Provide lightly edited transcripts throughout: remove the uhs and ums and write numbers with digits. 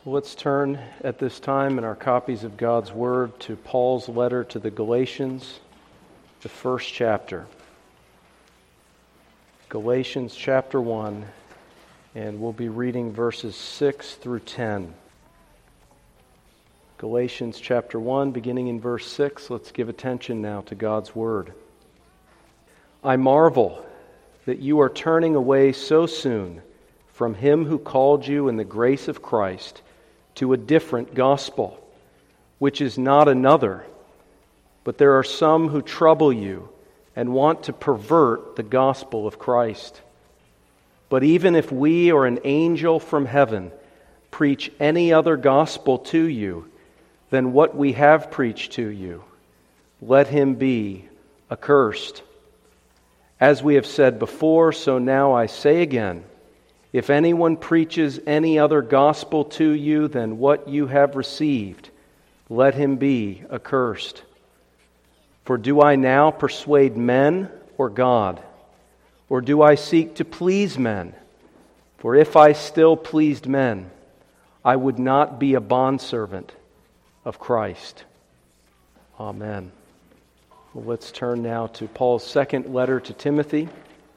Let's turn at this time in our copies of God's Word to Paul's letter to the Galatians, the first chapter. Galatians chapter 1, and we'll be reading verses 6 through 10. Galatians chapter 1, beginning in verse 6, let's give attention now to God's Word. I marvel that you are turning away so soon from Him who called you in the grace of Christ to a different gospel, which is not another, but there are some who trouble you and want to pervert the gospel of Christ. But even if we or an angel from heaven preach any other gospel to you than what we have preached to you, let him be accursed. As we have said before, so now I say again, if anyone preaches any other gospel to you than what you have received, let him be accursed. For do I now persuade men or God? Or do I seek to please men? For if I still pleased men, I would not be a bondservant of Christ. Amen. Well, let's turn now to Paul's second letter to Timothy.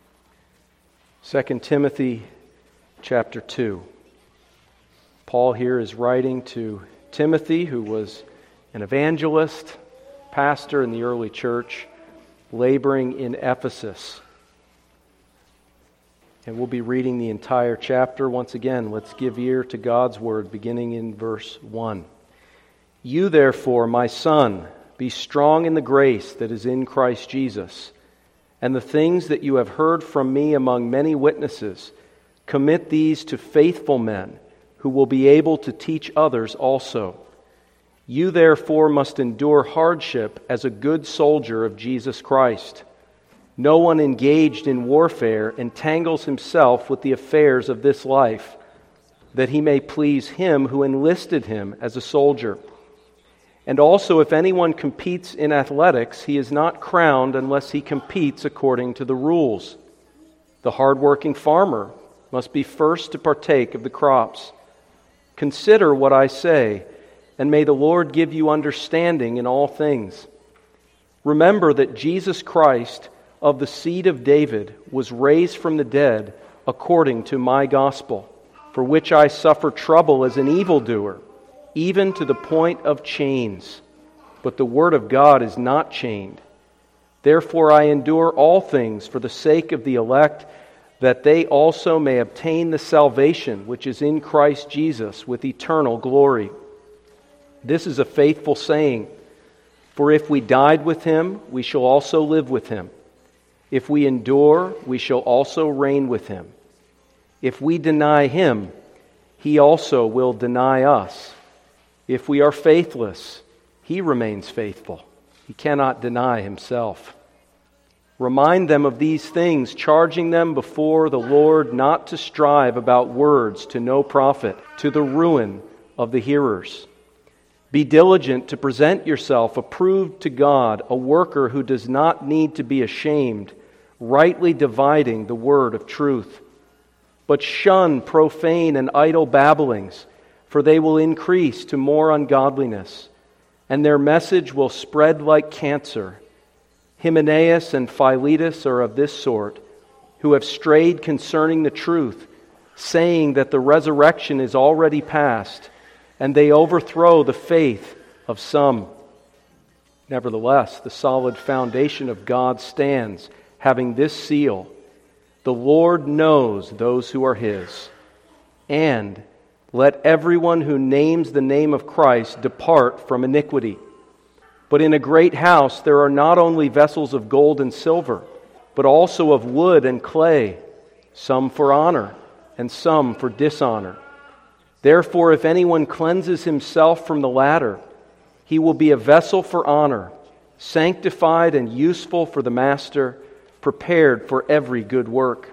2 Timothy chapter 2. Paul here is writing to Timothy, who was an evangelist, pastor in the early church, laboring in Ephesus. And we'll be reading the entire chapter. Once again, let's give ear to God's word, beginning in verse 1. You therefore, my son, be strong in the grace that is in Christ Jesus, and the things that you have heard from me among many witnesses, commit these to faithful men who will be able to teach others also. You therefore must endure hardship as a good soldier of Jesus Christ. No one engaged in warfare entangles himself with the affairs of this life, that he may please him who enlisted him as a soldier. And also, if anyone competes in athletics, he is not crowned unless he competes according to the rules. The hard-working farmer must be first to partake of the crops. Consider what I say, and may the Lord give you understanding in all things. Remember that Jesus Christ, of the seed of David, was raised from the dead according to my gospel, for which I suffer trouble as an evildoer, even to the point of chains. But the word of God is not chained. Therefore I endure all things for the sake of the elect, that they also may obtain the salvation which is in Christ Jesus with eternal glory. This is a faithful saying, for if we died with him, we shall also live with him. If we endure, we shall also reign with him. If we deny him, he also will deny us. If we are faithless, he remains faithful. He cannot deny himself. Remind them of these things, charging them before the Lord not to strive about words to no profit, to the ruin of the hearers. Be diligent to present yourself approved to God, a worker who does not need to be ashamed, rightly dividing the word of truth. But shun profane and idle babblings, for they will increase to more ungodliness, and their message will spread like cancer. Hymenaeus and Philetus are of this sort, who have strayed concerning the truth, saying that the resurrection is already past, and they overthrow the faith of some. Nevertheless, the solid foundation of God stands, having this seal: the Lord knows those who are His. And let everyone who names the name of Christ depart from iniquity. But in a great house there are not only vessels of gold and silver, but also of wood and clay, some for honor and some for dishonor. Therefore, if anyone cleanses himself from the latter, he will be a vessel for honor, sanctified and useful for the master, prepared for every good work.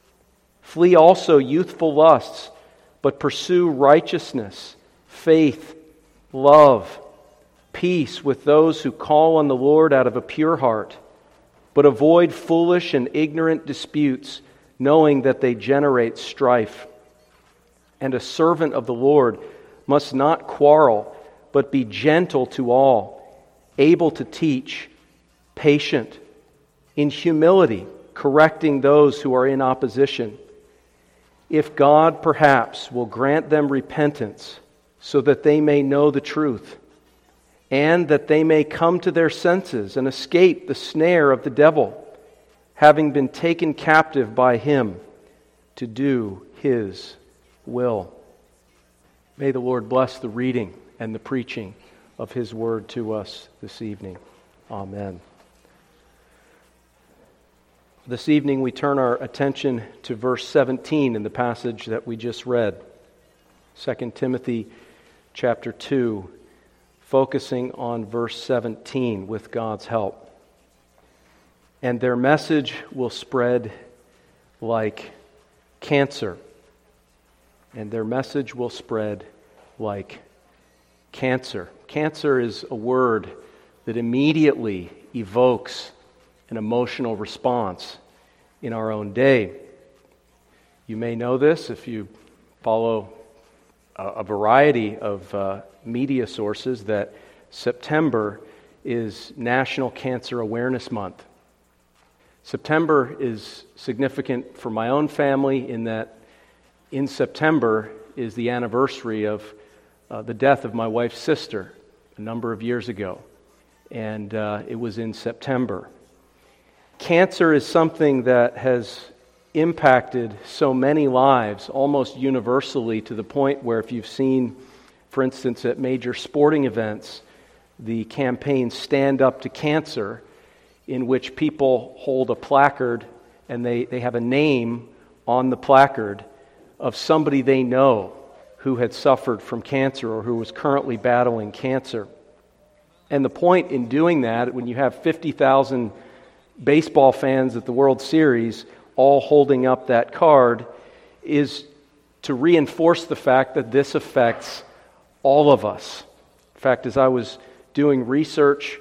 Flee also youthful lusts, but pursue righteousness, faith, love, peace with those who call on the Lord out of a pure heart. But avoid foolish and ignorant disputes, knowing that they generate strife. And a servant of the Lord must not quarrel, but be gentle to all, able to teach, patient, in humility, correcting those who are in opposition. If God perhaps will grant them repentance, so that they may know the truth, and that they may come to their senses and escape the snare of the devil, having been taken captive by him to do his will. May the Lord bless the reading and the preaching of his word to us this evening. Amen. This evening we turn our attention to verse 17 in the passage that we just read. 2 Timothy chapter 2, focusing on verse 17 with God's help. And their message will spread like cancer. And their message will spread like cancer. Cancer is a word that immediately evokes an emotional response in our own day. You may know this if you follow a variety of media sources, that September is National Cancer Awareness Month. September is significant for my own family in that in September is the anniversary of the death of my wife's sister a number of years ago, and it was in September. Cancer is something that has impacted so many lives almost universally, to the point where if you've seen, for instance, at major sporting events, the campaign Stand Up to Cancer, in which people hold a placard and they have a name on the placard of somebody they know who had suffered from cancer or who was currently battling cancer. And the point in doing that, when you have 50,000 baseball fans at the World Series all holding up that card, is to reinforce the fact that this affects all of us. In fact, as I was doing research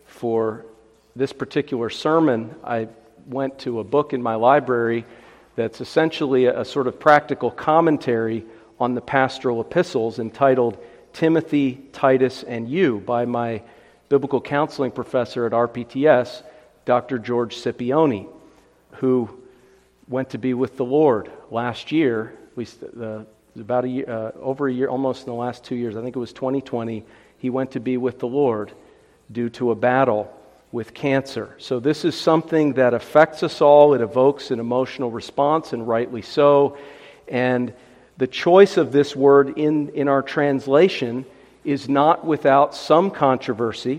for this particular sermon, I went to a book in my library that's essentially a sort of practical commentary on the pastoral epistles entitled Timothy, Titus, and You by my biblical counseling professor at RPTS, Dr. George Scipione, who went to be with the Lord last year, at least about a year, over a year, almost in the last 2 years. I think it was 2020. He went to be with the Lord due to a battle with cancer. So this is something that affects us all. It evokes an emotional response, and rightly so. And the choice of this word in our translation is not without some controversy.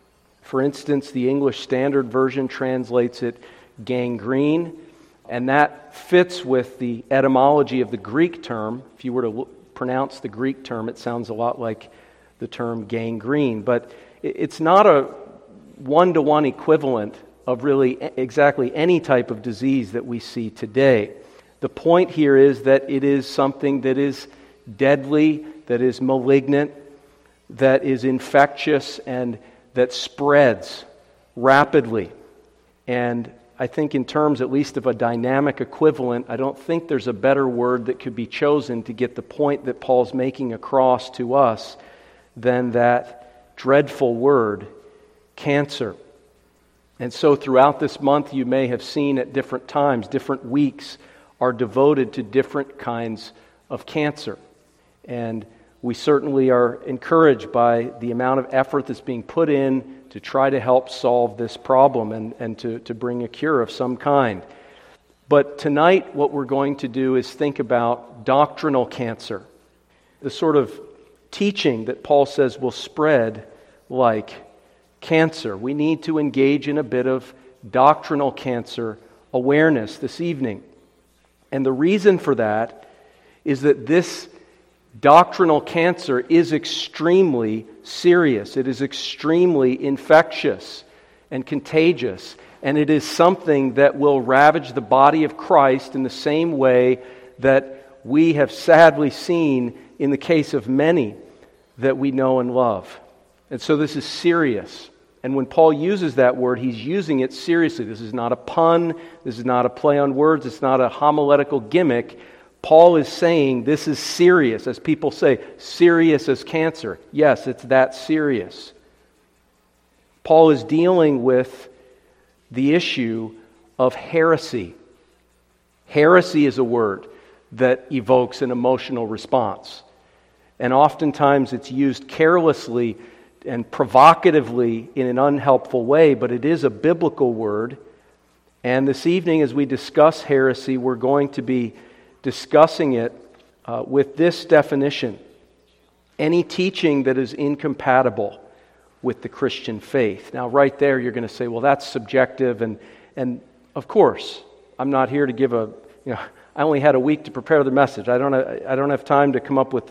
For instance, the English Standard Version translates it gangrene, and that fits with the etymology of the Greek term. If you were to pronounce the Greek term, it sounds a lot like the term gangrene, but it's not a one-to-one equivalent of really exactly any type of disease that we see today. The point here is that it is something that is deadly, that is malignant, that is infectious, and that spreads rapidly. And I think in terms at least of a dynamic equivalent, I don't think there's a better word that could be chosen to get the point that Paul's making across to us than that dreadful word, cancer. And so throughout this month, you may have seen at different times, different weeks are devoted to different kinds of cancer. And we certainly are encouraged by the amount of effort that's being put in to try to help solve this problem and to bring a cure of some kind. But tonight, what we're going to do is think about doctrinal cancer, the sort of teaching that Paul says will spread like cancer. We need to engage in a bit of doctrinal cancer awareness this evening. And the reason for that is that this doctrinal cancer is extremely serious. It is extremely infectious and contagious. And it is something that will ravage the body of Christ in the same way that we have sadly seen in the case of many that we know and love. And so this is serious. And when Paul uses that word, he's using it seriously. This is not a pun. This is not a play on words. It's not a homiletical gimmick. Paul is saying this is serious, as people say, serious as cancer. Yes, it's that serious. Paul is dealing with the issue of heresy. Heresy is a word that evokes an emotional response. And oftentimes it's used carelessly and provocatively in an unhelpful way, but it is a biblical word. And this evening, as we discuss heresy, we're going to be discussing it with this definition: any teaching that is incompatible with the Christian faith. Now, right there, you're going to say, well, that's subjective, and of course, I'm not here to give I only had a week to prepare the message. I don't have time to come up with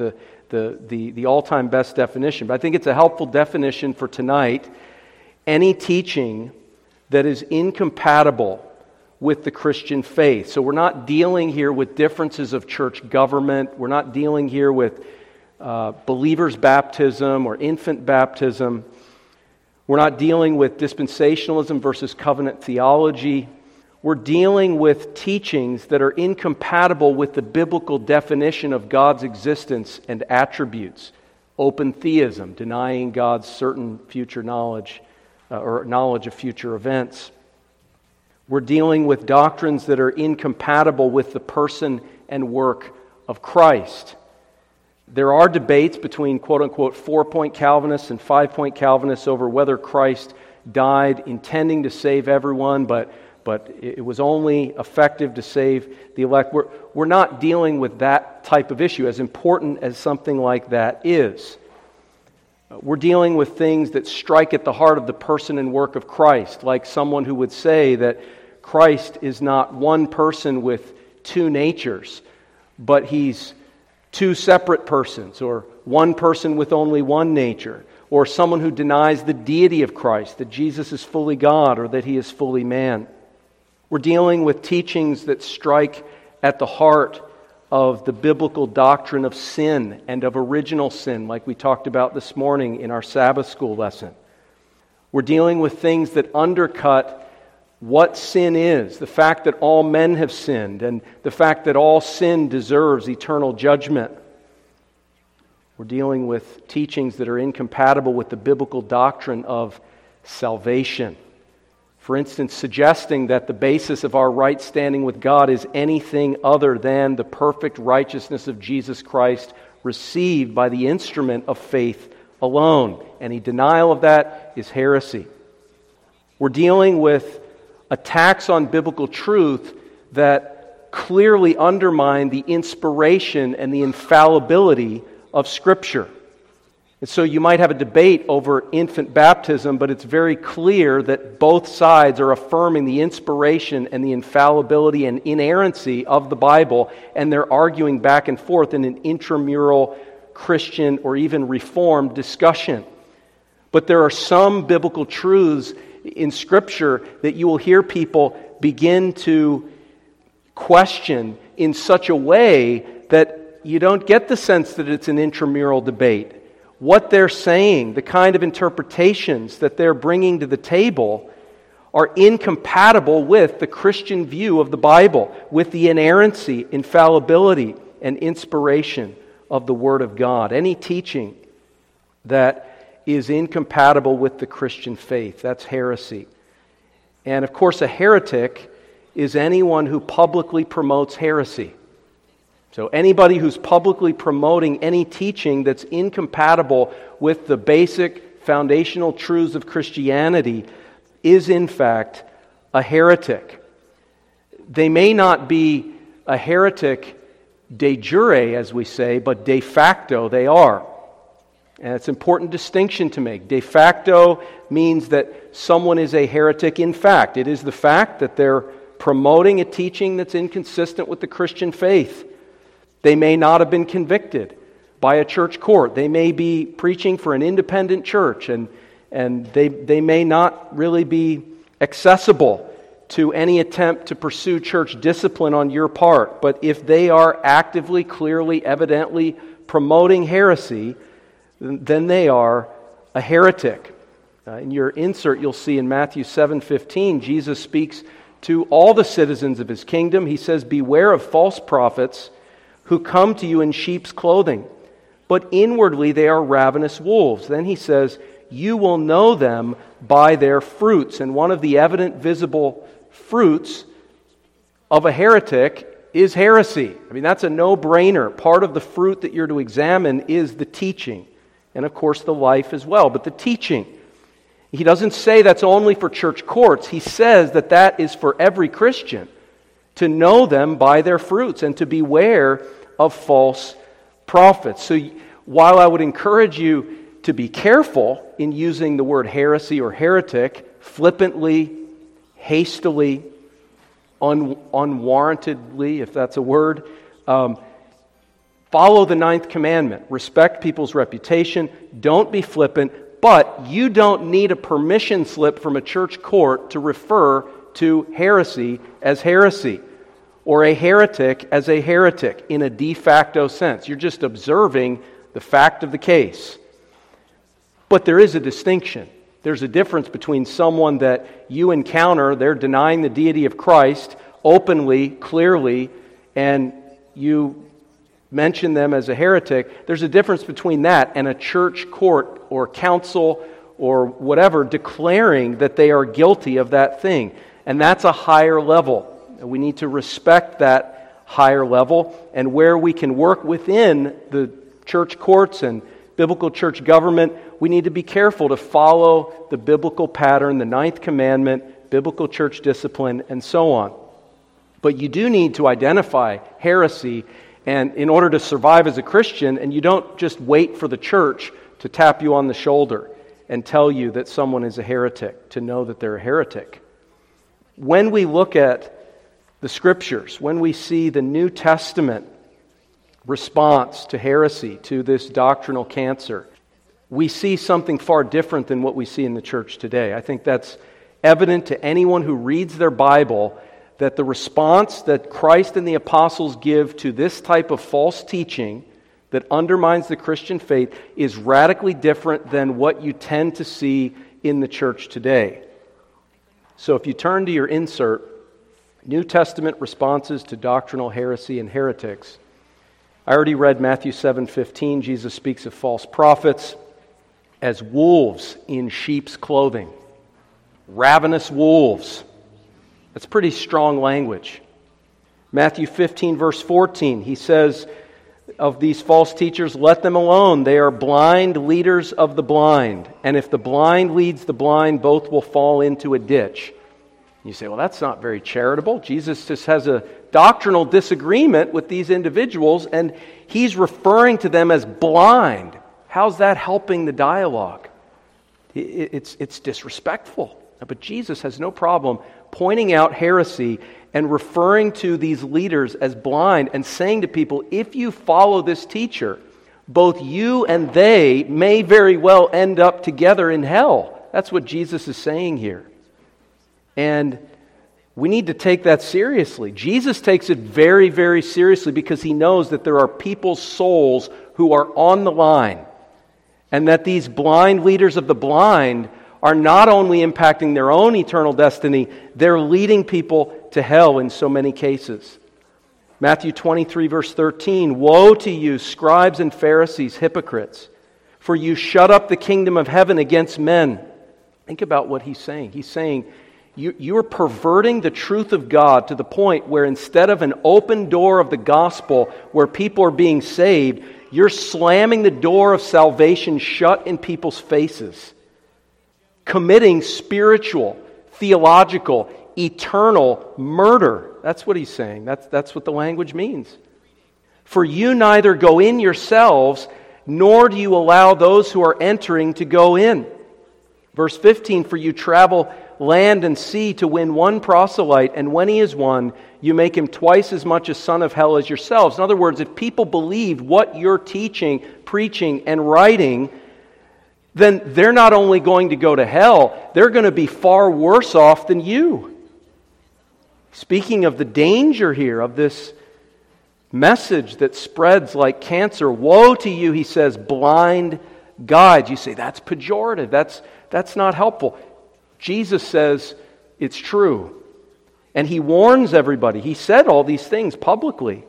the all-time best definition, but I think it's a helpful definition for tonight. Any teaching that is incompatible with the Christian faith. So we're not dealing here with differences of church government. We're not dealing here with believers' baptism or infant baptism. We're not dealing with dispensationalism versus covenant theology. We're dealing with teachings that are incompatible with the biblical definition of God's existence and attributes. Open theism, denying God's certain future knowledge or knowledge of future events. We're dealing with doctrines that are incompatible with the person and work of Christ. There are debates between quote-unquote 4-point Calvinists and 5-point Calvinists over whether Christ died intending to save everyone, but it was only effective to save the elect. We're not dealing with that type of issue, as important as something like that is. We're dealing with things that strike at the heart of the person and work of Christ, like someone who would say that Christ is not one person with two natures, but He's two separate persons, or one person with only one nature, or someone who denies the deity of Christ, that Jesus is fully God or that He is fully man. We're dealing with teachings that strike at the heart of the biblical doctrine of sin and of original sin, like we talked about this morning in our Sabbath school lesson. We're dealing with things that undercut what sin is, the fact that all men have sinned, and the fact that all sin deserves eternal judgment. We're dealing with teachings that are incompatible with the biblical doctrine of salvation. For instance, suggesting that the basis of our right standing with God is anything other than the perfect righteousness of Jesus Christ received by the instrument of faith alone. Any denial of that is heresy. We're dealing with attacks on biblical truth that clearly undermine the inspiration and the infallibility of Scripture. And so you might have a debate over infant baptism, but it's very clear that both sides are affirming the inspiration and the infallibility and inerrancy of the Bible, and they're arguing back and forth in an intramural Christian or even Reformed discussion. But there are some biblical truths in Scripture that you will hear people begin to question in such a way that you don't get the sense that it's an intramural debate. What they're saying, the kind of interpretations that they're bringing to the table, are incompatible with the Christian view of the Bible, with the inerrancy, infallibility, and inspiration of the Word of God. Any teaching that is incompatible with the Christian faith, that's heresy. And of course, a heretic is anyone who publicly promotes heresy. So anybody who's publicly promoting any teaching that's incompatible with the basic foundational truths of Christianity is in fact a heretic. They may not be a heretic de jure, as we say, but de facto they are. And it's an important distinction to make. De facto means that someone is a heretic in fact. It is the fact that they're promoting a teaching that's inconsistent with the Christian faith. They may not have been convicted by a church court. They may be preaching for an independent church, and they may not really be accessible to any attempt to pursue church discipline on your part. But if they are actively, clearly, evidently promoting heresy, then they are a heretic. In your insert, you'll see in Matthew 7:15, Jesus speaks to all the citizens of His kingdom. He says, "Beware of false prophets who come to you in sheep's clothing, but inwardly they are ravenous wolves. Then he says, you will know them by their fruits. And one of the evident, visible fruits of a heretic is heresy. I mean, that's a no-brainer. Part of the fruit that you're to examine is the teaching. And of course, the life as well. But the teaching. He doesn't say that's only for church courts. He says that that is for every Christian, to know them by their fruits and to beware of false prophets. So while I would encourage you to be careful in using the word heresy or heretic flippantly, hastily, unwarrantedly, if that's a word, follow the ninth commandment. Respect people's reputation. Don't be flippant. But you don't need a permission slip from a church court to refer to heresy as heresy, or a heretic as a heretic in a de facto sense. You're just observing the fact of the case. But there is a distinction. There's a difference between someone that you encounter, they're denying the deity of Christ openly, clearly, and you mention them as a heretic. There's a difference between that and a church court or council or whatever declaring that they are guilty of that thing. And that's a higher level. We need to respect that higher level, and where we can work within the church courts and biblical church government, we need to be careful to follow the biblical pattern, the ninth commandment, biblical church discipline, and so on. But you do need to identify heresy, and in order to survive as a Christian, and you don't just wait for the church to tap you on the shoulder and tell you that someone is a heretic, to know that they're a heretic. When we look at the Scriptures, when we see the New Testament response to heresy, to this doctrinal cancer, we see something far different than what we see in the church today. I think that's evident to anyone who reads their Bible, that the response that Christ and the apostles give to this type of false teaching that undermines the Christian faith is radically different than what you tend to see in the church today. So if you turn to your insert, New Testament responses to doctrinal heresy and heretics, I already read Matthew 7:15. Jesus speaks of false prophets as wolves in sheep's clothing. Ravenous wolves. That's pretty strong language. Matthew 15, verse 14, he says of these false teachers, let them alone. They are blind leaders of the blind. And if the blind leads the blind, both will fall into a ditch. You say, well, that's not very charitable. Jesus just has a doctrinal disagreement with these individuals, and he's referring to them as blind. How's that helping the dialogue? It's disrespectful. But Jesus has no problem pointing out heresy and referring to these leaders as blind and saying to people, if you follow this teacher, both you and they may very well end up together in hell. That's what Jesus is saying here. And we need to take that seriously. Jesus takes it very, very seriously because he knows that there are people's souls who are on the line, and that these blind leaders of the blind are not only impacting their own eternal destiny, they're leading people to hell in so many cases. Matthew 23, verse 13, woe to you, scribes and Pharisees, hypocrites, for you shut up the kingdom of heaven against men. Think about what he's saying. He's saying, you are perverting the truth of God to the point where instead of an open door of the gospel where people are being saved, you're slamming the door of salvation shut in people's faces, committing spiritual, theological, eternal murder. That's what he's saying. That's what the language means. For you neither go in yourselves, nor do you allow those who are entering to go in. Verse 15, for you travel land and sea to win one proselyte, and when he is won, you make him twice as much a son of hell as yourselves. In other words, if people believed what you're teaching, preaching, and writing, then they're not only going to go to hell, they're going to be far worse off than you. Speaking of the danger here of this message that spreads like cancer, woe to you, he says, blind guides. You say, that's pejorative, that's not helpful. Jesus says it's true. And he warns everybody. He said all these things publicly.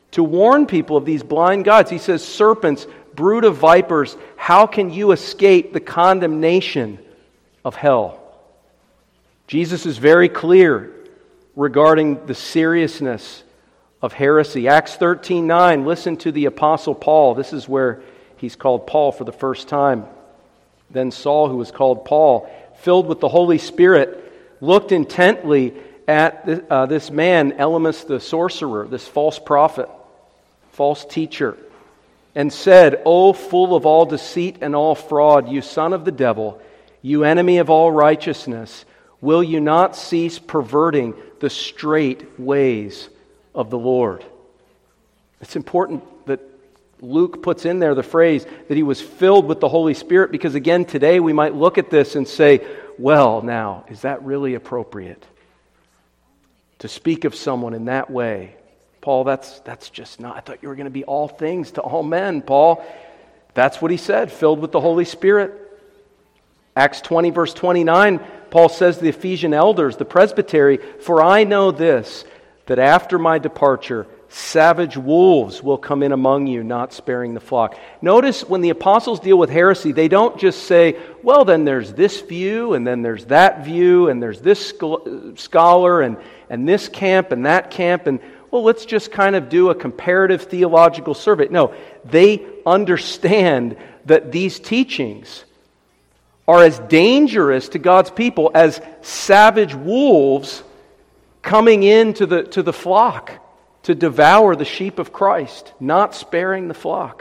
to warn people of these blind guides. He says, serpents, brood of vipers, how can you escape the condemnation of hell? Jesus is very clear regarding the seriousness of heresy. Acts 13:9, listen to the Apostle Paul. This is where he's called Paul for the first time. Then Saul, who was called Paul, filled with the Holy Spirit, looked intently at this man, Elymas the sorcerer, this false prophet, false teacher, and said, O full of all deceit and all fraud, you son of the devil, you enemy of all righteousness, will you not cease perverting the straight ways of the Lord? It's important that Luke puts in there the phrase that he was filled with the Holy Spirit, because again, today we might look at this and say, well, now, is that really appropriate to speak of someone in that way? Paul, that's just not, I thought you were going to be all things to all men, Paul. That's what he said, filled with the Holy Spirit. Acts 20, verse 29, Paul says to the Ephesian elders, the presbytery, for I know this, that after my departure, savage wolves will come in among you, not sparing the flock. Notice when the apostles deal with heresy, they don't just say, well, then there's this view, and then there's that view, and there's this scholar, and this camp, and that camp, and well, let's just kind of do a comparative theological survey. No, they understand that these teachings are as dangerous to God's people as savage wolves coming into the flock to devour the sheep of Christ, not sparing the flock.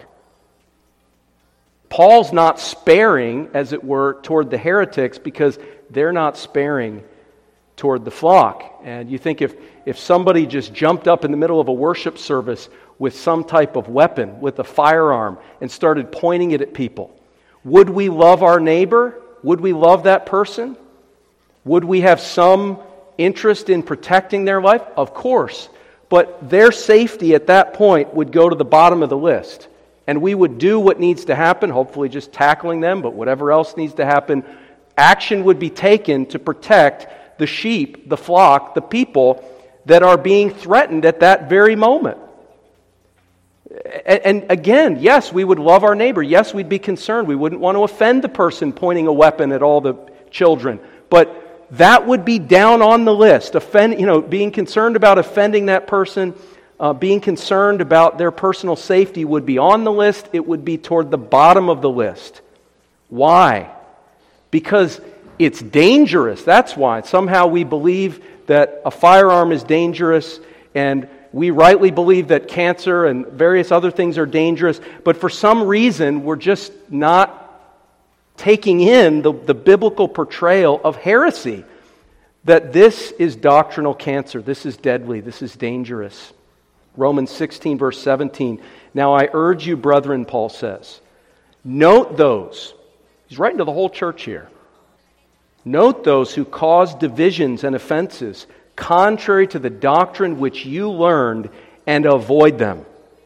Paul's not sparing, as it were, toward the heretics because they're not sparing toward the flock. And you think if somebody just jumped up in the middle of a worship service with some type of weapon, with a firearm, and started pointing it at people, would we love our neighbor? Would we love that person? Would we have some interest in protecting their life? Of course. But their safety at that point would go to the bottom of the list. And we would do what needs to happen, hopefully just tackling them, but whatever else needs to happen, action would be taken to protect the sheep, the flock, the people that are being threatened at that very moment. And again, yes, we would love our neighbor. Yes, we'd be concerned. We wouldn't want to offend the person pointing a weapon at all the children. But that would be down on the list. Being concerned about offending that person, being concerned about their personal safety would be on the list. It would be toward the bottom of the list. Why? Because it's dangerous. That's why. Somehow we believe that a firearm is dangerous, and we rightly believe that cancer and various other things are dangerous, but for some reason we're just not taking in the biblical portrayal of heresy, that this is doctrinal cancer, this is deadly, this is dangerous. Romans 16, verse 17, now I urge you, brethren, Paul says, note those, he's writing to the whole church here, note those who cause divisions and offenses, contrary to the doctrine which you learned, and avoid them.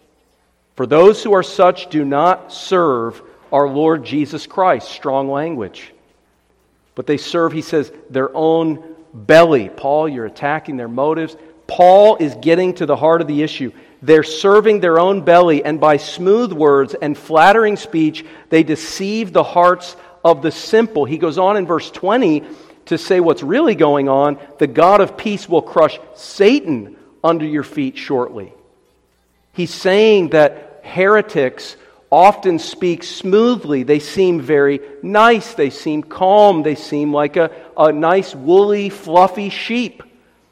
For those who are such do not serve our Lord Jesus Christ, strong language. But they serve, he says, their own belly. Paul, you're attacking their motives. Paul is getting to the heart of the issue. They're serving their own belly, and by smooth words and flattering speech, they deceive the hearts of the simple. He goes on in verse 20 to say what's really going on. The God of peace will crush Satan under your feet shortly. He's saying that heretics often speak smoothly. They seem very nice. They seem calm. They seem like a nice, woolly, fluffy sheep.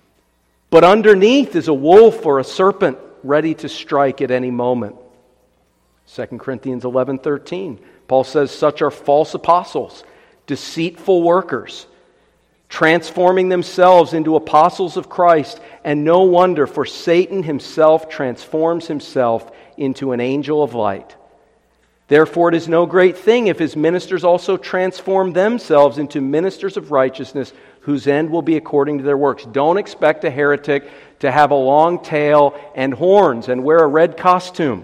But underneath is a wolf or a serpent ready to strike at any moment. 2 Corinthians 11:13. Paul says, such are false apostles, deceitful workers, transforming themselves into apostles of Christ, and no wonder, for Satan himself transforms himself into an angel of light. Therefore it is no great thing if his ministers also transform themselves into ministers of righteousness, whose end will be according to their works. Don't expect a heretic to have a long tail and horns and wear a red costume.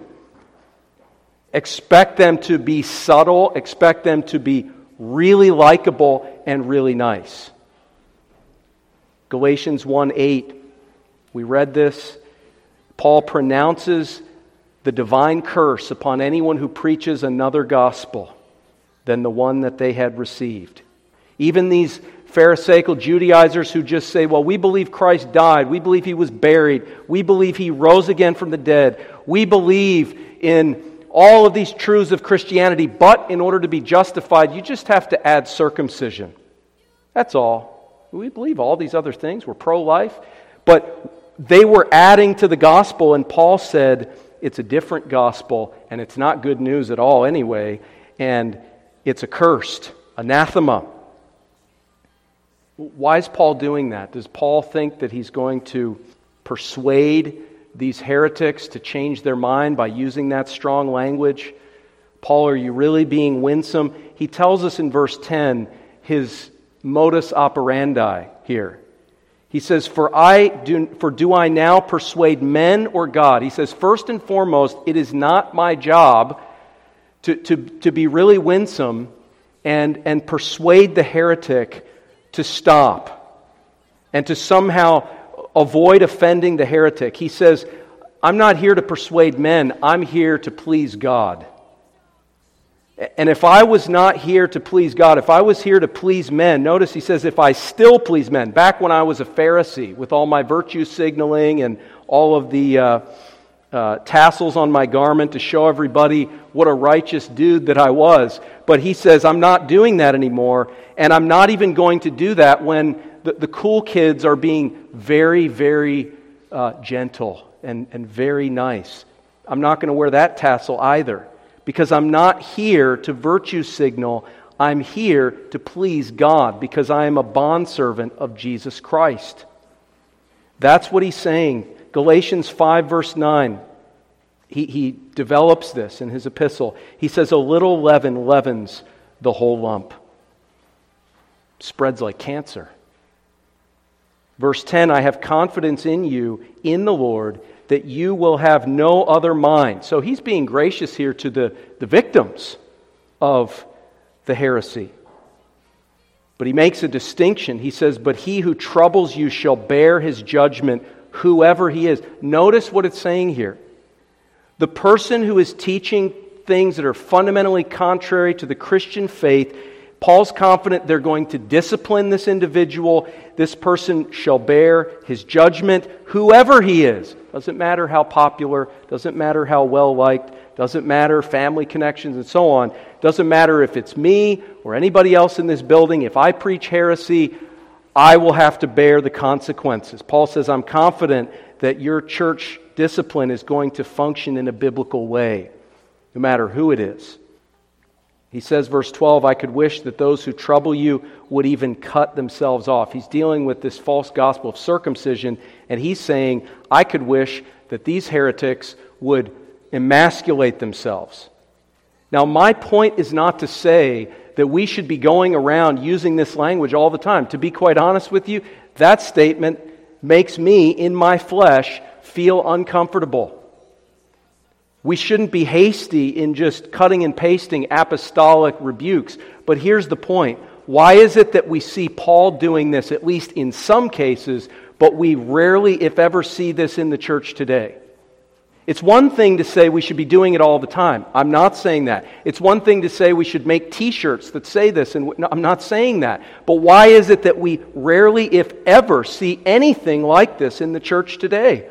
Expect them to be subtle, expect them to be really likable and really nice. Galatians 1:8, we read this. Paul pronounces the divine curse upon anyone who preaches another gospel than the one that they had received. Even these Pharisaical Judaizers who just say, well, we believe Christ died, we believe He was buried, we believe He rose again from the dead, we believe in all of these truths of Christianity, but in order to be justified, you just have to add circumcision. That's all. We believe all these other things. We're pro-life. But they were adding to the gospel, and Paul said it's a different gospel, and it's not good news at all anyway, and it's accursed, anathema. Why is Paul doing that? Does Paul think that he's going to persuade these heretics to change their mind by using that strong language? Paul, are you really being winsome? He tells us in verse 10 his modus operandi here. He says, For do I now persuade men or God? He says, first and foremost, it is not my job to be really winsome and persuade the heretic to stop and to somehow avoid offending the heretic. He says, I'm not here to persuade men, I'm here to please God. And if I was not here to please God, if I was here to please men, notice he says, if I still please men, back when I was a Pharisee with all my virtue signaling and all of the tassels on my garment to show everybody what a righteous dude that I was. But he says, I'm not doing that anymore, and I'm not even going to do that when the cool kids are being very, very gentle and very nice. I'm not going to wear that tassel either, because I'm not here to virtue signal. I'm here to please God, because I am a bondservant of Jesus Christ. That's what he's saying. Galatians 5 verse 9, he develops this in his epistle. He says, a little leaven leavens the whole lump. Spreads like cancer. Verse 10, I have confidence in you, in the Lord, that you will have no other mind. So he's being gracious here to the victims of the heresy. But he makes a distinction. He says, but he who troubles you shall bear his judgment, whoever he is. Notice what it's saying here. The person who is teaching things that are fundamentally contrary to the Christian faith, Paul's confident they're going to discipline this individual. This person shall bear his judgment, whoever he is. Doesn't matter how popular, doesn't matter how well-liked, doesn't matter family connections and so on. Doesn't matter if it's me or anybody else in this building. If I preach heresy, I will have to bear the consequences. Paul says, I'm confident that your church discipline is going to function in a biblical way, no matter who it is. He says, verse 12, I could wish that those who trouble you would even cut themselves off. He's dealing with this false gospel of circumcision, and he's saying, I could wish that these heretics would emasculate themselves. Now, my point is not to say that we should be going around using this language all the time. To be quite honest with you, that statement makes me, in my flesh, feel uncomfortable. We shouldn't be hasty in just cutting and pasting apostolic rebukes. But here's the point. Why is it that we see Paul doing this, at least in some cases, but we rarely, if ever, see this in the church today? It's one thing to say we should be doing it all the time. I'm not saying that. It's one thing to say we should make t-shirts that say this, and I'm not saying that. But why is it that we rarely, if ever, see anything like this in the church today?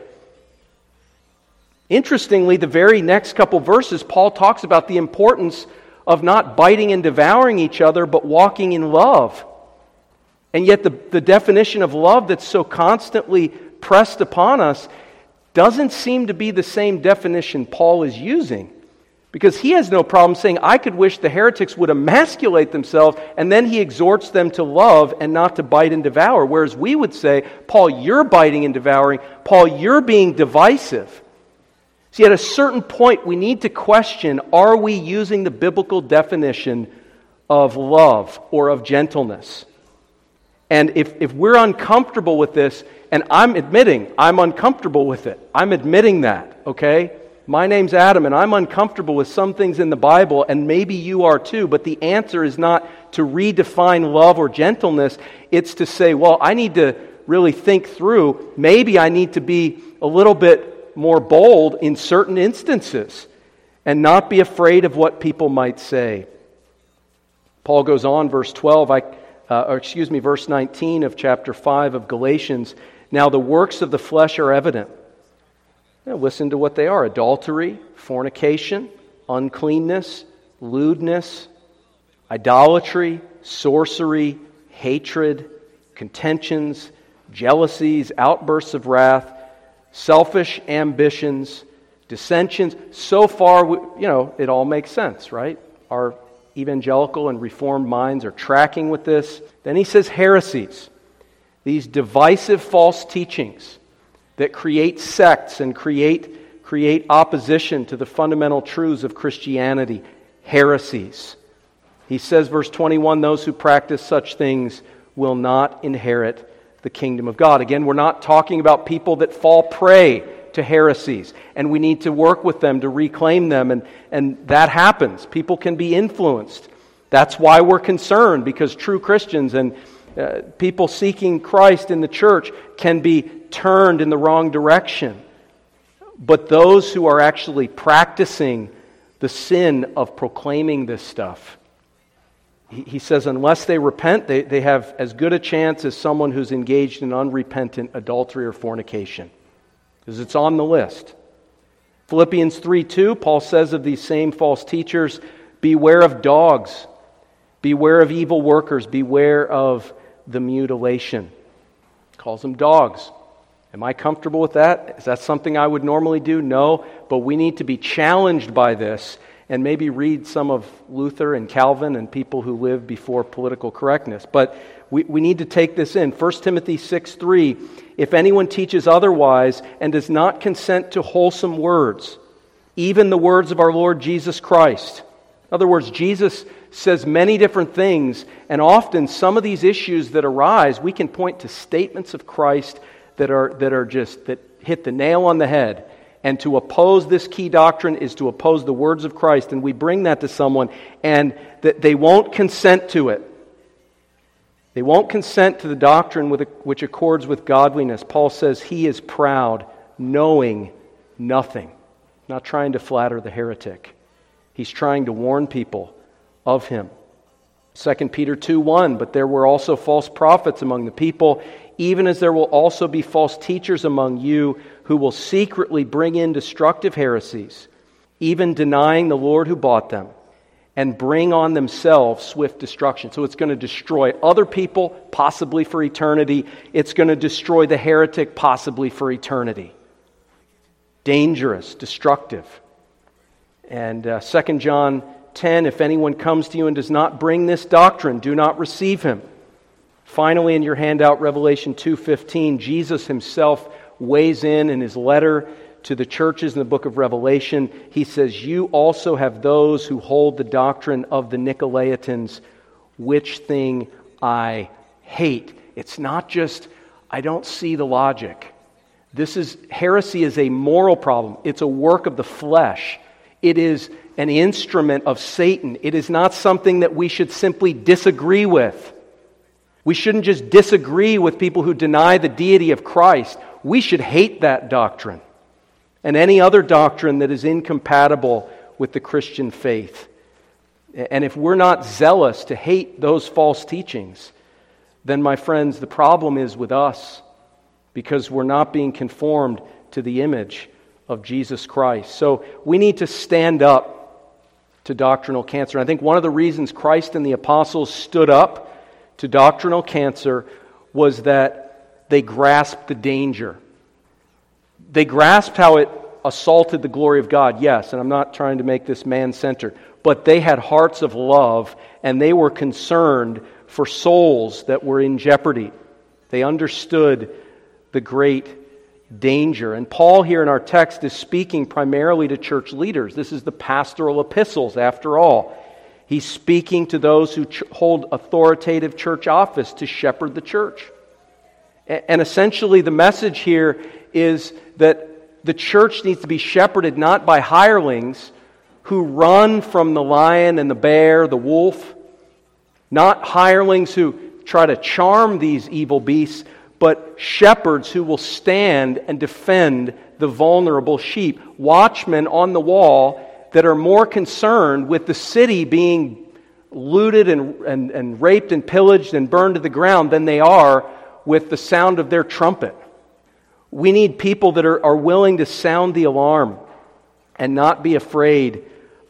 Interestingly, the very next couple verses, Paul talks about the importance of not biting and devouring each other, but walking in love. And yet the definition of love that's so constantly pressed upon us doesn't seem to be the same definition Paul is using. Because he has no problem saying, I could wish the heretics would emasculate themselves, and then he exhorts them to love and not to bite and devour. Whereas we would say, Paul, you're biting and devouring. Paul, you're being divisive. See, at a certain point, we need to question, are we using the biblical definition of love or of gentleness? And if we're uncomfortable with this, and I'm admitting I'm uncomfortable with it. I'm admitting that, okay? My name's Adam, and I'm uncomfortable with some things in the Bible, and maybe you are too, but the answer is not to redefine love or gentleness. It's to say, well, I need to really think through. Maybe I need to be a little bit more bold in certain instances and not be afraid of what people might say. Paul goes on, verse 19 of chapter 5 of Galatians. Now the works of the flesh are evident. Now listen to what they are: adultery, fornication, uncleanness, lewdness, idolatry, sorcery, hatred, contentions, jealousies, outbursts of wrath, selfish ambitions, dissensions. So far, it all makes sense, right? Our evangelical and reformed minds are tracking with this. Then he says heresies, these divisive false teachings that create sects and create opposition to the fundamental truths of Christianity. Heresies. He says, verse 21, those who practice such things will not inherit the kingdom of God. Again, we're not talking about people that fall prey to heresies, and we need to work with them to reclaim them, and that happens. People can be influenced. That's why we're concerned, because true Christians and people seeking Christ in the church can be turned in the wrong direction. But those who are actually practicing the sin of proclaiming this stuff, he says, unless they repent, they have as good a chance as someone who's engaged in unrepentant adultery or fornication, because it's on the list. Philippians 3:2, Paul says of these same false teachers, beware of dogs, beware of evil workers, beware of the mutilation. Calls them dogs. Am I comfortable with that? Is that something I would normally do? No, but we need to be challenged by this and maybe read some of Luther and Calvin and people who live before political correctness. But we need to take this in. 1 Timothy 6:3, if anyone teaches otherwise and does not consent to wholesome words, even the words of our Lord Jesus Christ. In other words, Jesus says many different things, and often some of these issues that arise, we can point to statements of Christ that hit the nail on the head. And to oppose this key doctrine is to oppose the words of Christ. And we bring that to someone, and that they won't consent to it. They won't consent to the doctrine which accords with godliness. Paul says he is proud, knowing nothing. Not trying to flatter the heretic. He's trying to warn people of him. 2 Peter 2:1, but there were also false prophets among the people, even as there will also be false teachers among you who will secretly bring in destructive heresies, even denying the Lord who bought them, and bring on themselves swift destruction. So it's going to destroy other people, possibly for eternity. It's going to destroy the heretic, possibly for eternity. Dangerous, destructive. And 2 John 10, if anyone comes to you and does not bring this doctrine, do not receive him. Finally, in your handout, Revelation 2:15, Jesus himself weighs in his letter to the churches in the book of Revelation. He says, you also have those who hold the doctrine of the Nicolaitans, which thing I hate. It's not just, I don't see the logic. Heresy is a moral problem. It's a work of the flesh. It is an instrument of Satan. It is not something that we should simply disagree with. We shouldn't just disagree with people who deny the deity of Christ. We should hate that doctrine and any other doctrine that is incompatible with the Christian faith. And if we're not zealous to hate those false teachings, then, my friends, the problem is with us, because we're not being conformed to the image of Jesus Christ. So we need to stand up to doctrinal cancer. And I think one of the reasons Christ and the apostles stood up to doctrinal cancer was that they grasped the danger. They grasped how it assaulted the glory of God, yes, and I'm not trying to make this man-centered, but they had hearts of love, and they were concerned for souls that were in jeopardy. They understood the great danger. And Paul here in our text is speaking primarily to church leaders. This is the pastoral epistles, after all. He's speaking to those who hold authoritative church office to shepherd the church. And essentially the message here is that the church needs to be shepherded not by hirelings who run from the lion and the bear, the wolf, not hirelings who try to charm these evil beasts, but shepherds who will stand and defend the vulnerable sheep. Watchmen on the wall that are more concerned with the city being looted and raped and pillaged and burned to the ground than they are with the sound of their trumpet. We need people that are willing to sound the alarm and not be afraid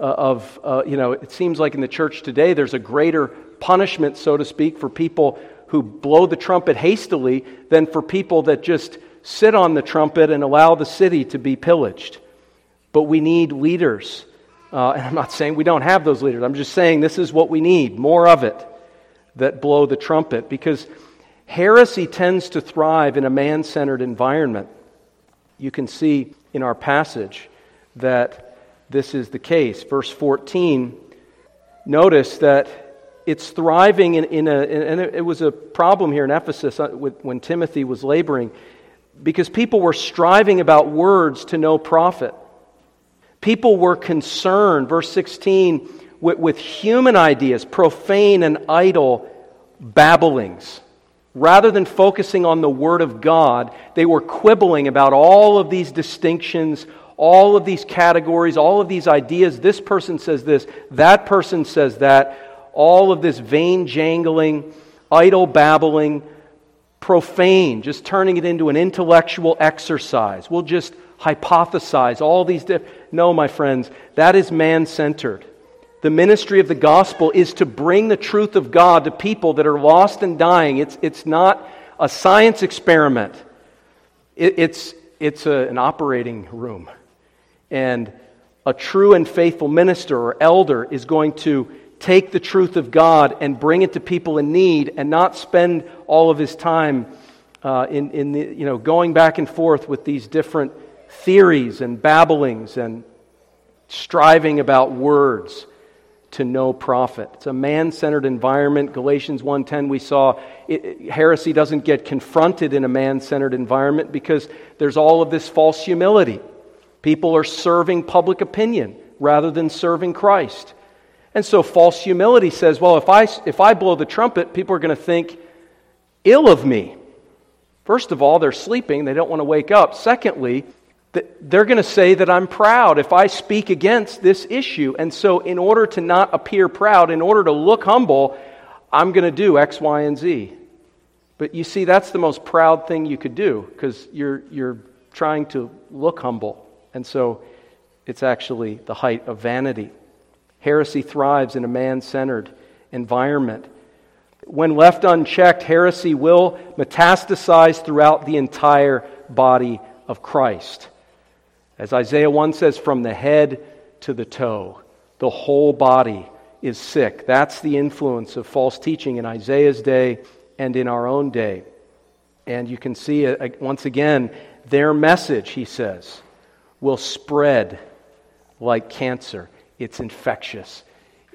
it seems like in the church today there's a greater punishment, so to speak, for people who blow the trumpet hastily than for people that just sit on the trumpet and allow the city to be pillaged. But we need leaders. And I'm not saying we don't have those leaders. I'm just saying this is what we need, more of it, that blow the trumpet. Because heresy tends to thrive in a man-centered environment. You can see in our passage that this is the case. Verse 14, notice that it's thriving and it was a problem here in Ephesus when Timothy was laboring, because people were striving about words to no profit. People were concerned, verse 16, with human ideas, profane and idle babblings. Rather than focusing on the Word of God, they were quibbling about all of these distinctions, all of these categories, all of these ideas. This person says this, that person says that. All of this vain jangling, idle babbling, profane, just turning it into an intellectual exercise. We'll just hypothesize all these No, my friends, that is man-centered. The ministry of the gospel is to bring the truth of God to people that are lost and dying. It's not a science experiment. It's an operating room. And a true and faithful minister or elder is going to take the truth of God and bring it to people in need, and not spend all of his time going back and forth with these different theories and babblings and striving about words to no profit. It's a man-centered environment. Galatians 1:10 we saw heresy doesn't get confronted in a man-centered environment because there's all of this false humility. People are serving public opinion rather than serving Christ. And so false humility says, well, if I blow the trumpet, people are going to think ill of me. First of all, they're sleeping. They don't want to wake up. Secondly, they're going to say that I'm proud if I speak against this issue. And so in order to not appear proud, in order to look humble, I'm going to do X, Y, and Z. But you see, that's the most proud thing you could do, because you're trying to look humble. And so it's actually the height of vanity. Heresy thrives in a man-centered environment. When left unchecked, heresy will metastasize throughout the entire body of Christ. As Isaiah 1 says, from the head to the toe, the whole body is sick. That's the influence of false teaching in Isaiah's day and in our own day. And you can see, once again, their message, he says, will spread like cancer. It's infectious.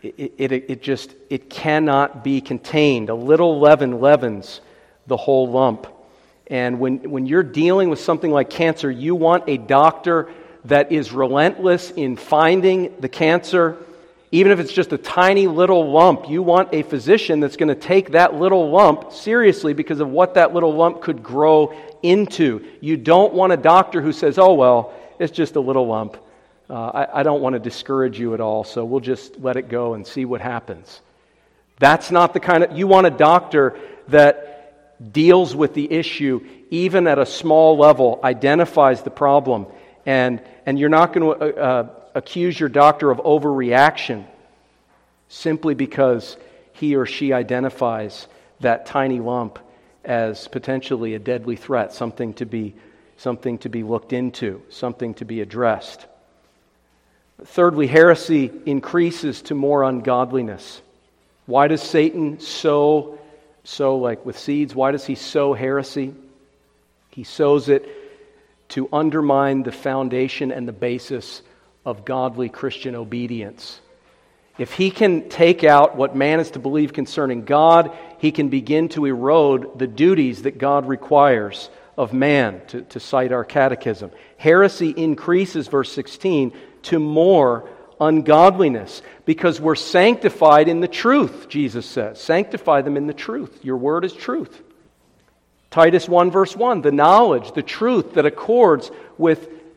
It cannot be contained. A little leaven leavens the whole lump. And when you're dealing with something like cancer, you want a doctor that is relentless in finding the cancer. Even if it's just a tiny little lump, you want a physician that's going to take that little lump seriously because of what that little lump could grow into. You don't want a doctor who says, oh, well, it's just a little lump. I don't want to discourage you at all, so we'll just let it go and see what happens. That's not the kind of... You want a doctor that deals with the issue, even at a small level, identifies the problem, and you're not going to accuse your doctor of overreaction simply because he or she identifies that tiny lump as potentially a deadly threat, something to be looked into, something to be addressed. Thirdly, heresy increases to more ungodliness. Why does Satan sow like with seeds? Why does he sow heresy? He sows it to undermine the foundation and the basis of godly Christian obedience. If he can take out what man is to believe concerning God, he can begin to erode the duties that God requires of man, to cite our catechism. Heresy increases, verse 16, to more ungodliness, because we're sanctified in the truth, Jesus says. Sanctify them in the truth. Your word is truth. Titus 1 verse 1, the knowledge, the truth that accords with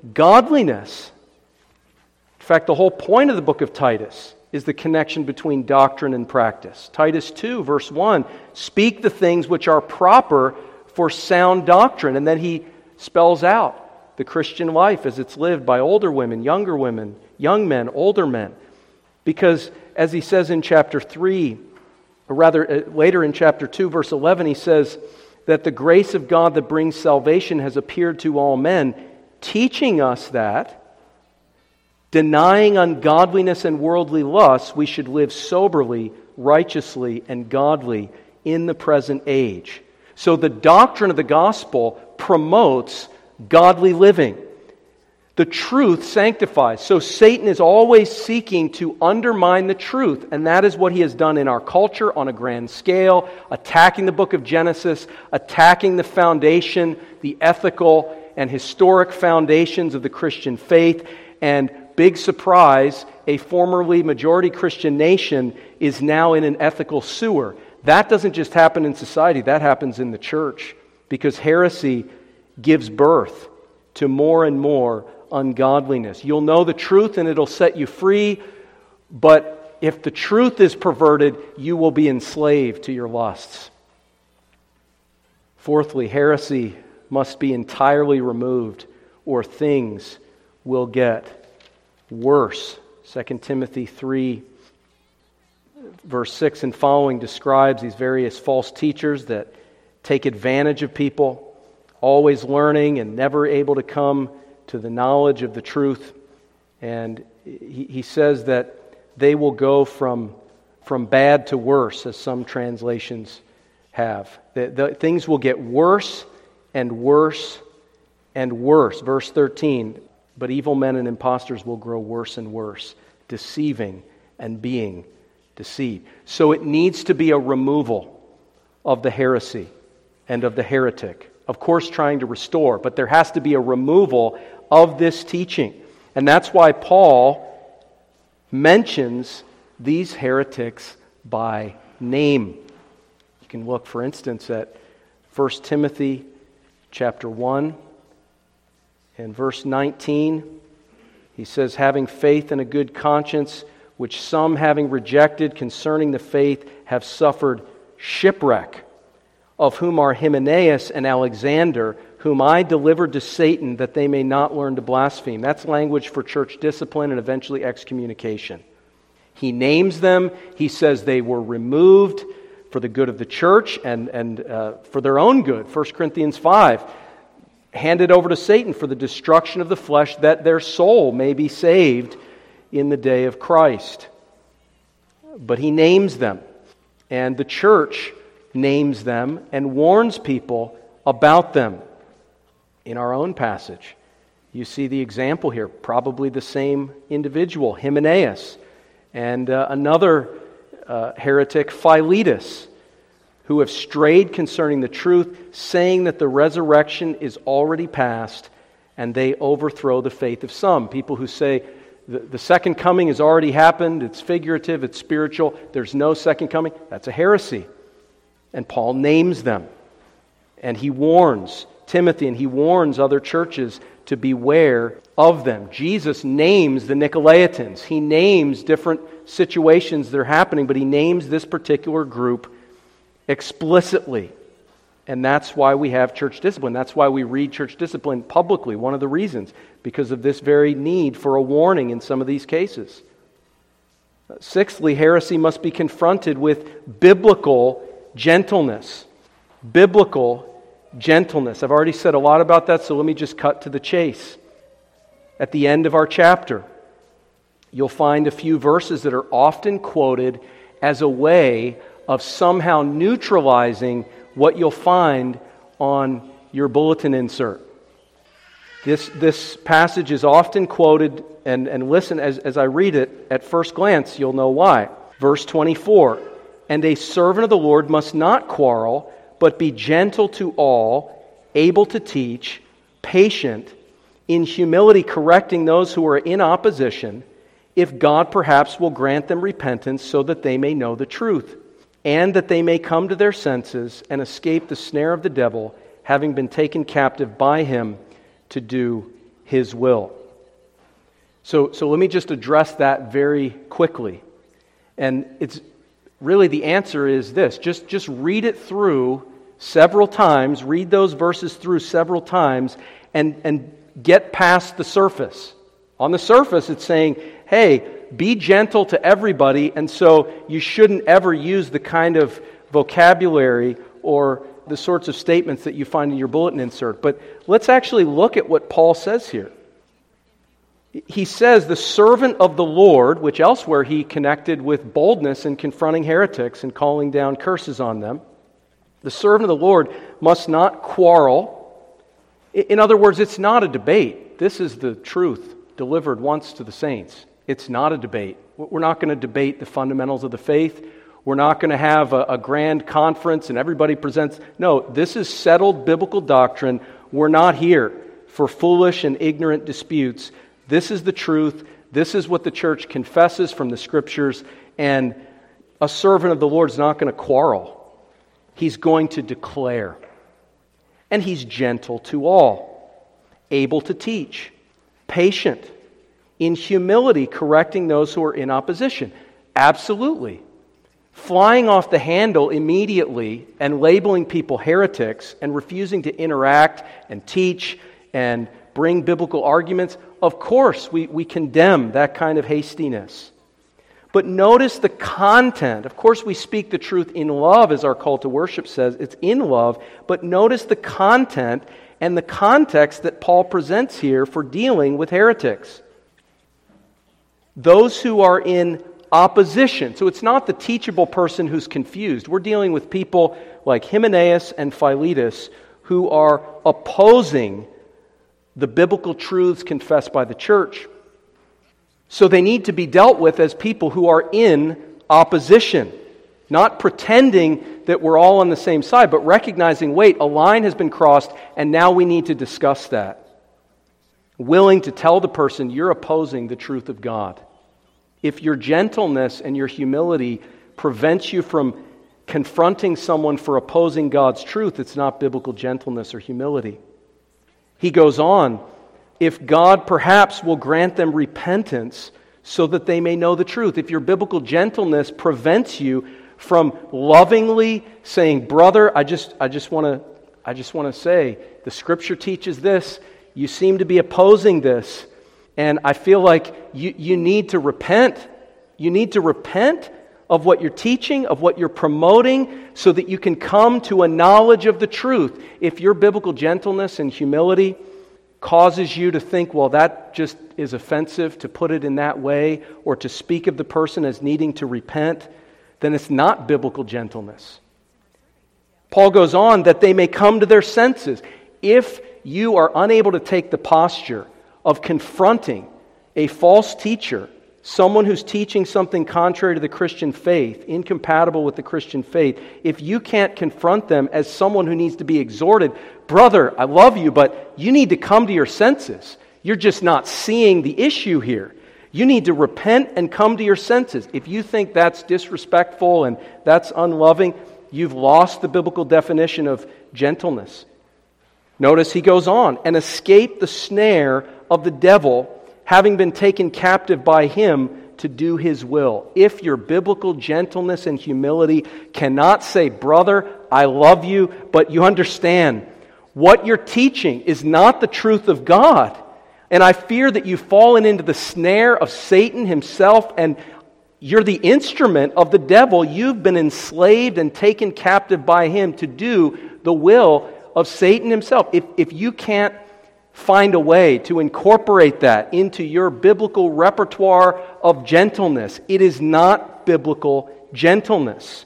godliness. In fact, the whole point of the book of Titus is the connection between doctrine and practice. Titus 2, verse 1, speak the things which are proper for sound doctrine. And then he spells out the Christian life as it's lived by older women, young men, older men. Because as he says in chapter 3, or rather later in chapter 2, verse 11, he says that the grace of God that brings salvation has appeared to all men, teaching us that, denying ungodliness and worldly lusts, we should live soberly, righteously, and godly in the present age. So the doctrine of the gospel promotes godly living. The truth sanctifies. So Satan is always seeking to undermine the truth, and that is what he has done in our culture on a grand scale, attacking the book of Genesis, attacking the foundation, the ethical and historic foundations of the Christian faith, and big surprise, a formerly majority Christian nation is now in an ethical sewer. That doesn't just happen in society, that happens in the church, because heresy gives birth to more and more ungodliness. You'll know the truth and it'll set you free, but if the truth is perverted, you will be enslaved to your lusts. Fourthly, heresy must be entirely removed or things will get worse. 2 Timothy 3, verse 6 and following describes these various false teachers that take advantage of people, always learning and never able to come to the knowledge of the truth. And he says that they will go from bad to worse, as some translations have. The things will get worse and worse and worse. Verse 13, but evil men and impostors will grow worse and worse, deceiving and being deceived. So it needs to be a removal of the heresy and of the heretic. Of course, trying to restore, but there has to be a removal of this teaching. And that's why Paul mentions these heretics by name. You can look, for instance, at 1 Timothy chapter 1 and verse 19. He says, having faith and a good conscience, which some having rejected concerning the faith have suffered shipwreck, of whom are Hymenaeus and Alexander, whom I delivered to Satan that they may not learn to blaspheme. That's language for church discipline and eventually excommunication. He names them. He says they were removed for the good of the church and for their own good. 1 Corinthians 5, handed over to Satan for the destruction of the flesh, that their soul may be saved in the day of Christ. But he names them, and the church names them and warns people about them. In our own passage, you see the example here, probably the same individual, Hymenaeus, and another heretic, Philetus, who have strayed concerning the truth, saying that the resurrection is already past, and they overthrow the faith of some. People who say the second coming has already happened, it's figurative, it's spiritual, there's no second coming. That's a heresy. And Paul names them. And he warns Timothy and he warns other churches to beware of them. Jesus names the Nicolaitans. He names different situations that are happening, but he names this particular group explicitly. And that's why we have church discipline. That's why we read church discipline publicly, one of the reasons, because of this very need for a warning in some of these cases. Sixthly, heresy must be confronted with biblical gentleness. Biblical gentleness. I've already said a lot about that, so let me just cut to the chase. At the end of our chapter, you'll find a few verses that are often quoted as a way of somehow neutralizing what you'll find on your bulletin insert. This passage is often quoted, and listen as I read it, at first glance you'll know why. Verse 24, and a servant of the Lord must not quarrel, but be gentle to all, able to teach, patient, in humility correcting those who are in opposition, if God perhaps will grant them repentance so that they may know the truth, and that they may come to their senses and escape the snare of the devil, having been taken captive by him to do His will. So let me just address that very quickly. And it's really, the answer is this. Just read it through several times, read those verses through several times, and get past the surface. On the surface, it's saying, hey, be gentle to everybody, and so you shouldn't ever use the kind of vocabulary or the sorts of statements that you find in your bulletin insert. But let's actually look at what Paul says here. He says, the servant of the Lord, which elsewhere he connected with boldness in confronting heretics and calling down curses on them. The servant of the Lord must not quarrel. In other words, it's not a debate. This is the truth delivered once to the saints. It's not a debate. We're not going to debate the fundamentals of the faith. We're not going to have a grand conference and everybody presents. No, this is settled biblical doctrine. We're not here for foolish and ignorant disputes. This is the truth. This is what the church confesses from the Scriptures. And a servant of the Lord is not going to quarrel. He's going to declare. And he's gentle to all, able to teach, patient, in humility correcting those who are in opposition. Absolutely. Flying off the handle immediately and labeling people heretics and refusing to interact and teach and bring biblical arguments, of course we condemn that kind of hastiness. But notice the content. Of course we speak the truth in love, as our call to worship says. It's in love. But notice the content and the context that Paul presents here for dealing with heretics. Those who are in opposition. So it's not the teachable person who's confused. We're dealing with people like Hymenaeus and Philetus who are opposing the biblical truths confessed by the church. So they need to be dealt with as people who are in opposition, not pretending that we're all on the same side, but recognizing, wait, a line has been crossed and now we need to discuss that. Willing to tell the person, you're opposing the truth of God. If your gentleness and your humility prevents you from confronting someone for opposing God's truth, it's not biblical gentleness or humility. He goes on, if God perhaps will grant them repentance so that they may know the truth. If your biblical gentleness prevents you from lovingly saying, brother, I just want to say, the Scripture teaches this, you seem to be opposing this, and I feel like you need to repent. You need to repent of what you're teaching, of what you're promoting, so that you can come to a knowledge of the truth. If your biblical gentleness and humility causes you to think, well, that just is offensive to put it in that way, or to speak of the person as needing to repent, then it's not biblical gentleness. Paul goes on, that they may come to their senses. If you are unable to take the posture of confronting a false teacher, someone who's teaching something contrary to the Christian faith, incompatible with the Christian faith, if you can't confront them as someone who needs to be exhorted, brother, I love you, but you need to come to your senses. You're just not seeing the issue here. You need to repent and come to your senses. If you think that's disrespectful and that's unloving, you've lost the biblical definition of gentleness. Notice he goes on, and escape the snare of the devil, having been taken captive by him to do his will. If your biblical gentleness and humility cannot say, brother, I love you, but you understand, what you're teaching is not the truth of God. And I fear that you've fallen into the snare of Satan himself, and you're the instrument of the devil. You've been enslaved and taken captive by him to do the will of Satan himself. If you can't find a way to incorporate that into your biblical repertoire of gentleness, it is not biblical gentleness.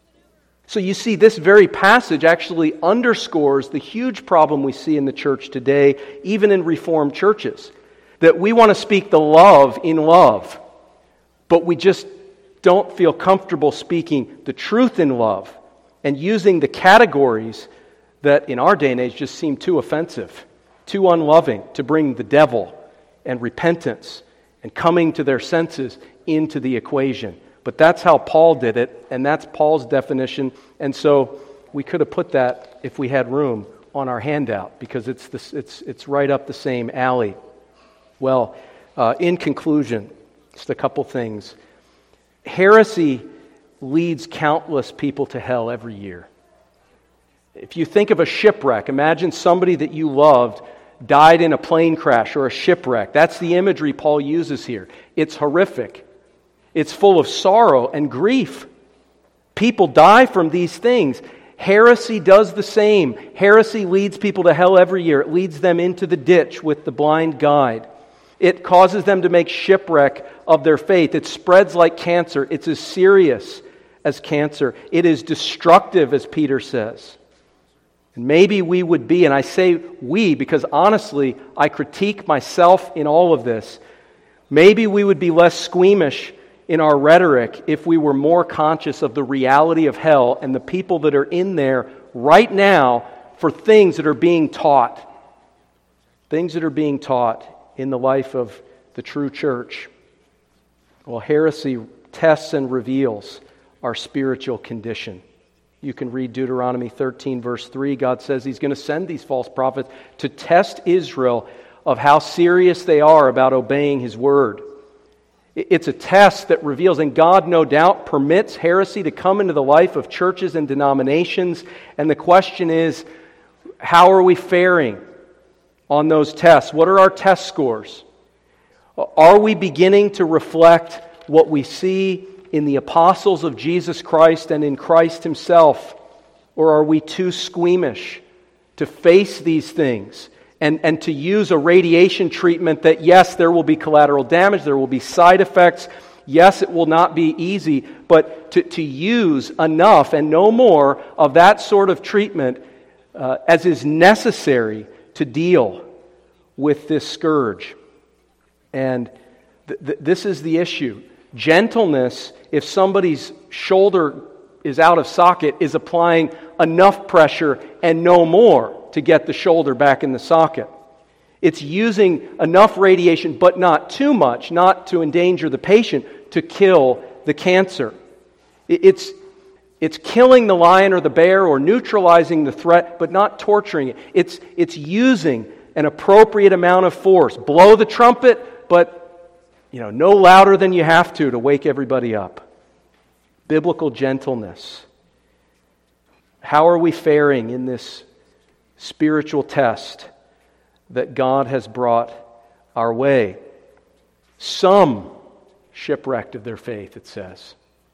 So you see, this very passage actually underscores the huge problem we see in the church today, even in Reformed churches, that we want to speak the love in love, but we just don't feel comfortable speaking the truth in love and using the categories that in our day and age just seem too offensive, too unloving to bring the devil and repentance and coming to their senses into the equation. But that's how Paul did it, and that's Paul's definition. And so we could have put that, if we had room, on our handout, because it's right up the same alley. Well, in conclusion, just a couple things. Heresy leads countless people to hell every year. If you think of a shipwreck, imagine somebody that you loved died in a plane crash or a shipwreck. That's the imagery Paul uses here. It's horrific. It's full of sorrow and grief. People die from these things. Heresy does the same. Heresy leads people to hell every year. It leads them into the ditch with the blind guide. It causes them to make shipwreck of their faith. It spreads like cancer. It's as serious as cancer. It is destructive, as Peter says. And maybe we would be, and I say we because honestly, I critique myself in all of this. Maybe we would be less squeamish in our rhetoric if we were more conscious of the reality of hell and the people that are in there right now for things that are being taught. Things that are being taught in the life of the true church. Well, heresy tests and reveals our spiritual condition. You can read Deuteronomy 13, verse 3. God says He's going to send these false prophets to test Israel of how serious they are about obeying His word. It's a test that reveals, and God no doubt permits heresy to come into the life of churches and denominations. And the question is, how are we faring on those tests? What are our test scores? Are we beginning to reflect what we see in the apostles of Jesus Christ and in Christ Himself? Or are we too squeamish to face these things and to use a radiation treatment that, yes, there will be collateral damage, there will be side effects, yes, it will not be easy, but to use enough and no more of that sort of treatment as is necessary to deal with this scourge. And this is the issue. Gentleness, if somebody's shoulder is out of socket, is applying enough pressure and no more to get the shoulder back in the socket. It's using enough radiation, but not too much, not to endanger the patient, to kill the cancer. It's killing the lion or the bear or neutralizing the threat, but not torturing it. It's using an appropriate amount of force. Blow the trumpet, but no louder than you have to wake everybody up. Biblical gentleness. How are we faring in this spiritual test that God has brought our way? Some shipwrecked of their faith, it says.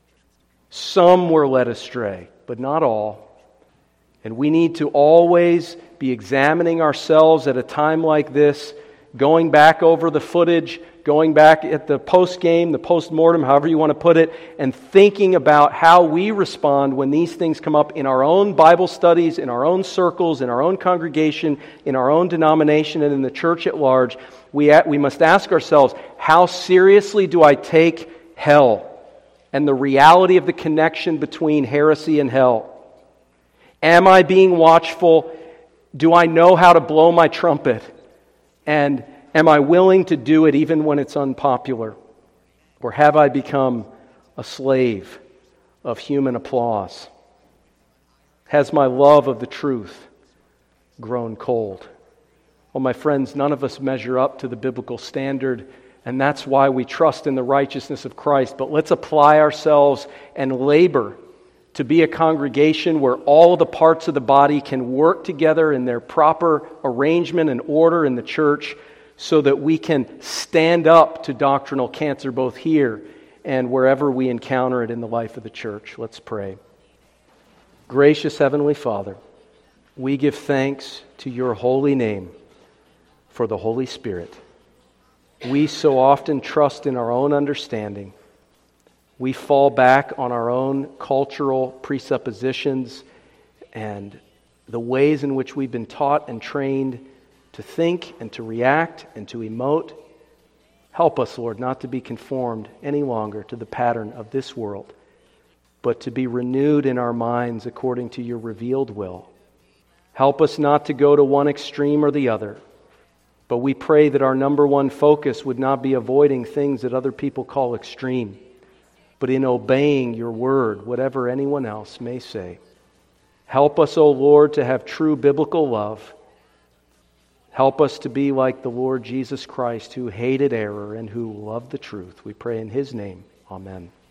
Some were led astray, but not all. And we need to always be examining ourselves at a time like this, going back over the footage, going back at the post-game, the post-mortem, however you want to put it, and thinking about how we respond when these things come up in our own Bible studies, in our own circles, in our own congregation, in our own denomination, and in the church at large. We must ask ourselves, how seriously do I take hell and the reality of the connection between heresy and hell? Am I being watchful? Do I know how to blow my trumpet? And am I willing to do it even when it's unpopular? Or have I become a slave of human applause? Has my love of the truth grown cold? Well, my friends, none of us measure up to the biblical standard, and that's why we trust in the righteousness of Christ. But let's apply ourselves and labor to be a congregation where all the parts of the body can work together in their proper arrangement and order in the church, so that we can stand up to doctrinal cancer both here and wherever we encounter it in the life of the church. Let's pray. Gracious Heavenly Father, we give thanks to Your holy name for the Holy Spirit. We so often trust in our own understanding. We fall back on our own cultural presuppositions and the ways in which we've been taught and trained to think and to react and to emote. Help us, Lord, not to be conformed any longer to the pattern of this world, but to be renewed in our minds according to Your revealed will. Help us not to go to one extreme or the other, but we pray that our number one focus would not be avoiding things that other people call extreme, but in obeying Your word, whatever anyone else may say. Help us, O Lord, to have true biblical love. Help us to be like the Lord Jesus Christ, who hated error and who loved the truth. We pray in His name. Amen.